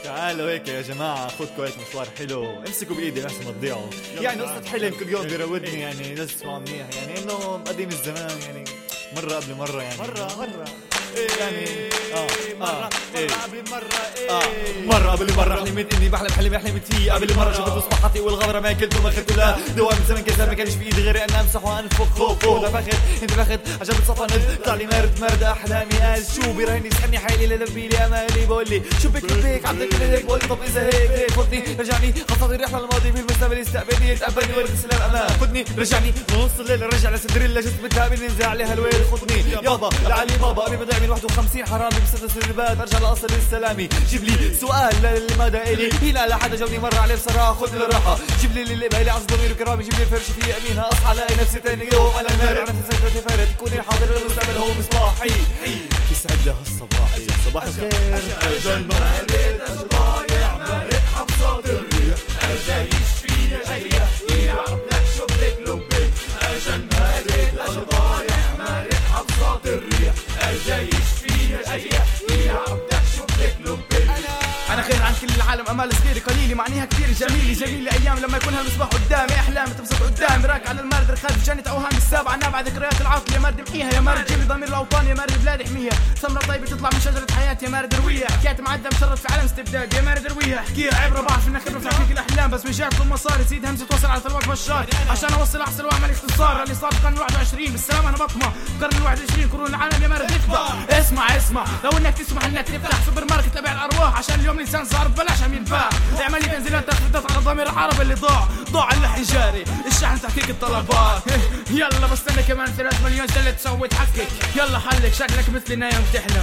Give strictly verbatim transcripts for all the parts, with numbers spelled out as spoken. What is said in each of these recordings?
تعالوا هيك يا جماعة خدكوا هيك مشوار حلو، امسكوا بإيدي لحسن ما تضيعوا. يعني قصة حلم كل يوم بيراودني، يعني لازم تسمعوا منيح، يعني إنه قديم الزمان، يعني مرة قبل مرة، يعني مرة مرة يعني اه مرة مرة قبل مرة آه. مرة قبل مرة حلمت اني بحلم حلم حلمت فيه، قبل مرة شفت اصبحتي والغبرة ما كلت وما خدت لها دواء من زمن كذا، ما كانش بايدي غير ان امسح وانفخ خوف وده فخد انت فخد عجبت صفند طلع لي مرد مرد احلامي قال شو بيرهني سحني حالي للبي لي امالي بقول لي شو بك بك عبدك كل هيك بقول طب اذا هيك هيك خدني رجعني خططي الرحلة الماضي في المستقبل يستقبلني يتقبلني ورد السلام امان خدني رجعني نص الليل رجع لسندريلا جسم بتهابني ننزل عليها الويل خدني يابا لعلي بابا قبل ما ضيع من واحد وخمسين حرامي بسدس الرباط ارجع لاصل السلامي جيب لي سؤال للمدى الي هي لا حدا جاوبني مرة عليه بصراحة خذ لي الراحة جيب لي اللي بالي عز ضمير وكرامي جيب لي فرش فيه امينها اصحى الاقي نفسي ثاني يوم على النار على نفسي فرد تكوني حاضر للمستقبل هو مصباحي يسعد له الصباحي صباح الخير أجل ما هليت أجضايع ما ريحة بصوت الريح أرجع يشفيني أجيح يعرف لك شو بدك لبك أجل ما هليت أجضايع ما ريحة بصوت الريح أرجع يشفيني أجيح يعرف لك شو بدك لبك أنا خير عن كل العالم أمال صغيرة قليلة معنيها كثير جميلة جميلة أيام لما يكون هالمصباح قدامي أحلامي تبسط قدامي راك على المرد رخاف جنة أوهام السابعة نابعة ذكريات العاطل يا مرد محيها يا مرد جيبي ضمير الأوطان يا مرد بلاد احميها ثمرة طيبة تطلع من شجرة حياتي يا مرد روية حكاية معدة مشرد في عالم استبداد يا مرد روية احكيها عبرة بعرف إنك خبرة في تحقيق الأحلام بس من جهة كل مصاري زيد همزة توصل على ثروات بشار عشان أوصل أحسن وأعمل اختصار اللي صار في القرن الواحد وعشرين بالسلام أنا بطمة القرن الواحد وعشرين قرون العالم يا مرد يكبر اسمع اسمع لو إنك تسمح إنك تفتح سوبر ماركت لبيع الأرواح عشان اليوم الإنسان صار ببلاش عم ينباع اعمل لي تنزيلات تخفيضات على ضمير العرب اللي ضاع ضاع اللحن جاري الشحن تحقيق الطلبات يلا بستنى كمان ثلاث مليون سنة تسوي تحقق يلا حلك شكلك مثلي نايم تحلم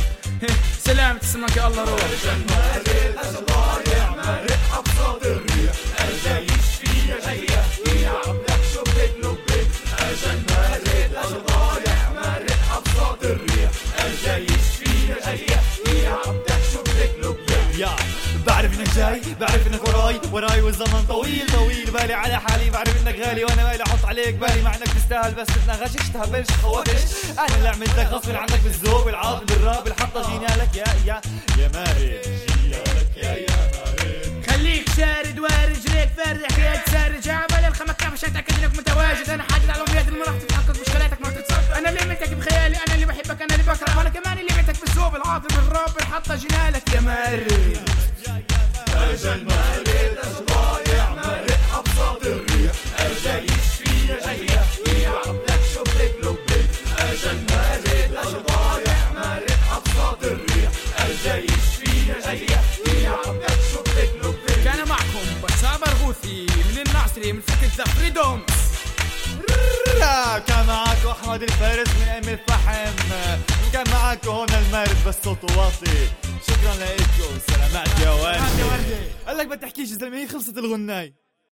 سلام تسمعك يا الله روح أجل ما هليت أجضايع ما ريحة بصوت الريح أرجع يشفيني أجيح يعرف لك شو بدك لبك أجل ما هليت أجضايع ما ريحة بصوت الريح أرجع يشفيني أجيح يعرف لك شو بدك لبك يا بعرف انك جاي بعرف انك وراي وراي والزمن طويل طويل بالي على حالي بعرف انك غالي وانا مالي احط عليك بالي مع انك تستاهل بس تتناغشش تهبلش خواتش انا اللي عملتك غصب عنك بالذوق بالعاطل بالراب بالحطه جينالك يا يا يا مارد جينالك يا يا مارد خليك شارد وارد رجليك فارد حكايات سارج اعمل الخمك عشان اتاكد انك متواجد انا حاجد على امنيات اللي ما راح تتحقق مشكلاتك ما تتصرف انا اللي عملتك بخيالي انا اللي بحبك انا اللي بكرهك وانا كمان اللي عملتك بالذوق بالعاطل بالراب بالحطه جينالك يا مارد أجل ما هليت أجضايع ما ريحة بصوت الريح أرجع يشفيني أجيح يعرف لك شو بدك لبك أجل ما هليت أجضايع ما ريحة بصوت الريح أرجع يشفيني أجيح يعرف لك شو بدك لبك كان معكم بسام برغوثي من الناصري من فكرة ذا فريدوم كان معاكم احمد الفارس من ام الفحم كان معاكم هون المارد بس صوته واطي شكرا لكم سلامات يا وردي قال لك ما تحكيش يا زلمه هي خلصت الغناي.